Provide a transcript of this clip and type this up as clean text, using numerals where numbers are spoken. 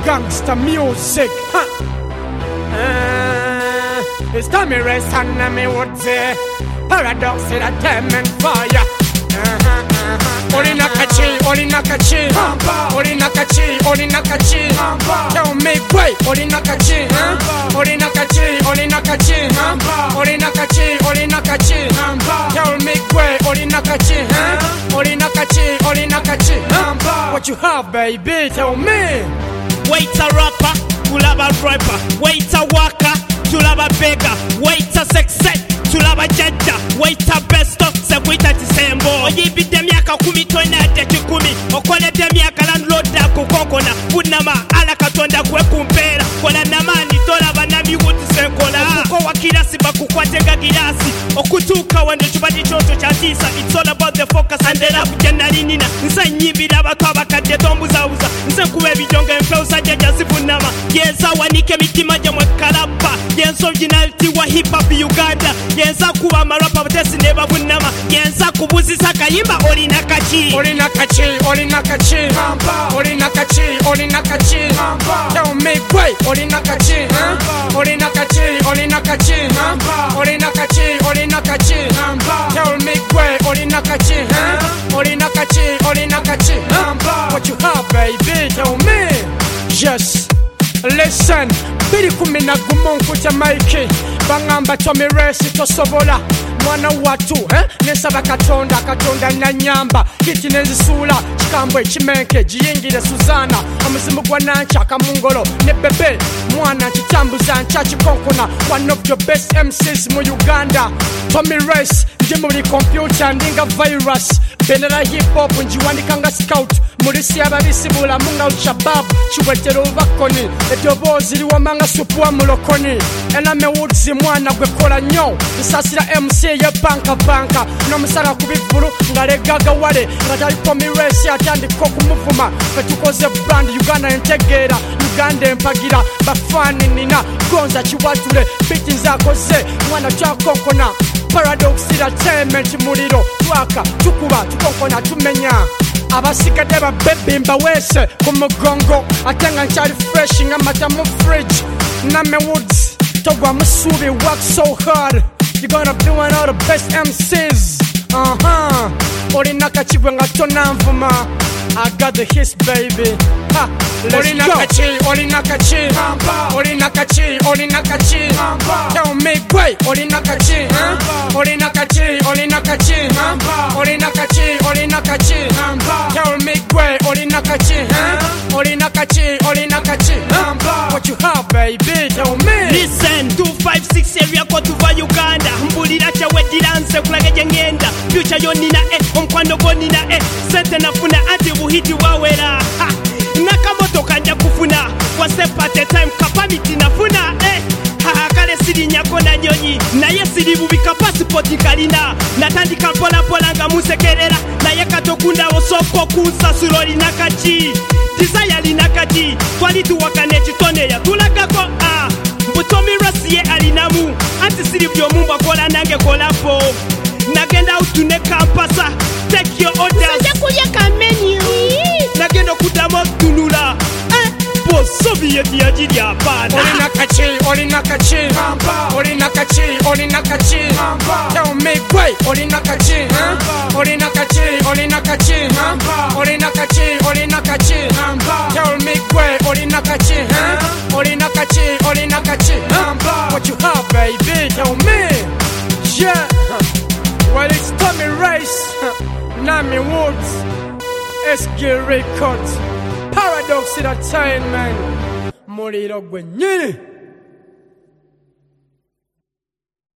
gangster music. It's Tommy Race and me would say Paradox Entertainment fire. Olinakachi, Olinakachi, Olinakachi, Olinakachi. Tell me why, Olinakachi, Olinakachi, Olinakachi, Olinakachi, Olinakachi. Tell me why, Olinakachi, Olinakachi, Olinakachi. What you have, baby? Tell me. Wait a rapper, tulaba rapper. Wait a waka, tulaba beggar. Wait a success, tulaba judge. Wait a best of se wait a December. Oye bidemiaka kumi toina deki kumi. Okole demiaka landlord da kukokona. Unama ala katonda kwe kumpera. Kola namani tola banami wuti senkola. Okuko wakila siba kukwatega gilasi. Okutuka wende chubadi choto cha tisa. It's all about the focus and the love gennalinina. Nsa nyibila batu abakade tombuza uza. Nsa kuwe bidonga mfeusa jaja sifunama. Yeza wanike mitima jamwe kalapa. Yenza originality wa hip hop Uganda. Yenza kuwa marapa batesi neba bunama. Yenza kubuzisa kayimba Olinakachi. Olinakachi, Olinakachi, Olinakachi, Olinakachi. Tell me why, Olinakachi, Olinakachi, Olinakachi, Olinakachi, Olinakachi. Tell me why, Olinakachi, Olinakachi, Olinakachi. What you have, baby? Tell me. Yes. Listen, biri kumina gumunku Jamaica. Bangamba Tommy Race tosobola. Mwana watu, nesaba katonda, katonda na nyamba. Kiti nenzisula, chikambwe chimenke, jiyingile Suzana. Omuzimu gwa nancha, kamungolo, ne bebe. Mwana chitambuza, ncha chikonkona. One of your best MCs mu Uganda. Tommy Race, njimuli computer, ndinga virus. Benera hip hop, njiwandikanga scout. Mulisi ababisibula, munga uchababu. Chiwetero uvakoni, edobozi liwamanga supua mulokoni. Ename Woods mwana gwekola nyo. Nsasira MC ye banka. Nomusala kubivulu, ngalegaga wale. Ngatali Tommy Race atandika okumuvuma. Fetukoze brand, Uganda entegera. Uganda empagira, bafani nina. Gonza chiwatule, biti nzakoze. Mwana chakonkona. Paradox Entertainment muliro. Twaka, tukuba, tukonkona, tumenya. Abasigadde babebbi mbawese ku mugongo ate nga nkyali fresh nga mata mu fridge. Name Woods togwa musubi, work so hard. You're gonna be one of the best MCs. Olinakachi gwe nga tonanvuma. I got the hits, baby. Ha, Olinakachi, Olinakachi, Olinakachi, Olinakachi. Tell me why, Olinakachi, Olinakachi, Olinakachi, Olinakachi, Olinakachi. Tell me why, Olinakachi, Olinakachi, Olinakachi. What you have, baby? Tell me. Listen, 256 area code tuva Uganda. Mbulira chawe diranse kulage jengenda. Future yonina omkwano gonina sente nafuna ati buhiti wawera. Nakamoto kanja kufuna. One step at a time kapamiti nafuna kale siri nyako na nyonyi. Naye siri bubika passport kalina. Natandika pola pola nga musekerera. Naye katokunda osoko kunsasula Olinakachi. Desire Linakachi. Twalitu wakane chitone ya tulagako Tommy Race ye alinamu. Anti siri byomumba kola nange kolapo. Nagenda utune kampasa. Take your orders. Sanja kulya ka menu. Nagenda kudamo tunula. Bo Soviet ya jiri apana. Olinakachi, Olinakachi, Olinakachi, Olinakachi. Tell me why, Olinakachi, Olinakachi, Olinakachi, Olinakachi, Olinakachi. Tell me why, Olinakachi, Olinakachi, Olinakachi. What you have, baby? Tell me. Yeah. Well, it's Tommy Race, Name Woods, SG Records, Paradox Entertainment, Muliro Gwenyini.